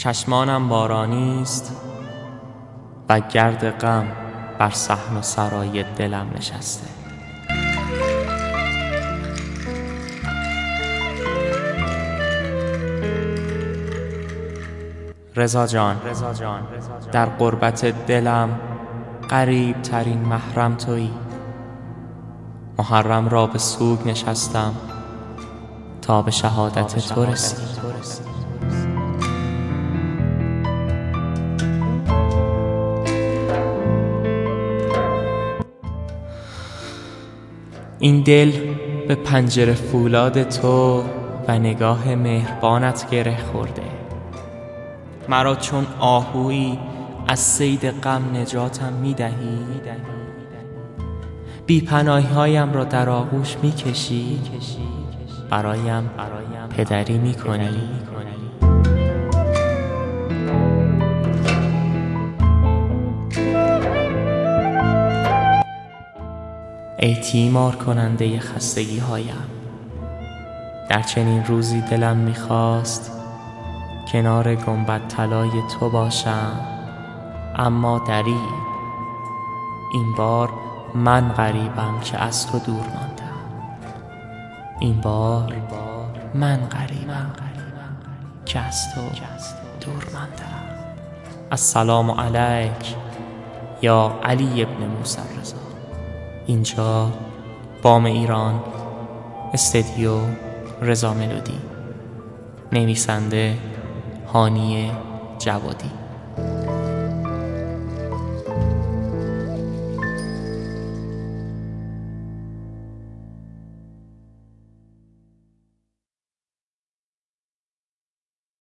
چشمانم بارانی است و گرد غم بر صحن و سرای دلم نشسته. رضا جان، در غربت دلم غریب ترین محرم تویی. محرم را به سوگ نشستم تا به شهادت تو رسید. این دل به پنجره فولاد تو و نگاه مهربانت گره خورده. مرا چون آهویی از صید غم نجاتم می‌دهی، بی پناهی‌هایم را در آغوش می‌کشی، برایم پدری می‌کنی. ای تیمار کننده خستگی هایم، در چنین روزی دلم میخواست کنار گنبد طلای تو باشم، اما دریغ این بار من غریبم که از تو دور ماندم. این بار من غریبم که از تو دور ماندم. السلام علیک یا علی ابن موسی رضا. اینجا بام ایران، استدیو رضا ملودی. نویسنده هانی جوادی.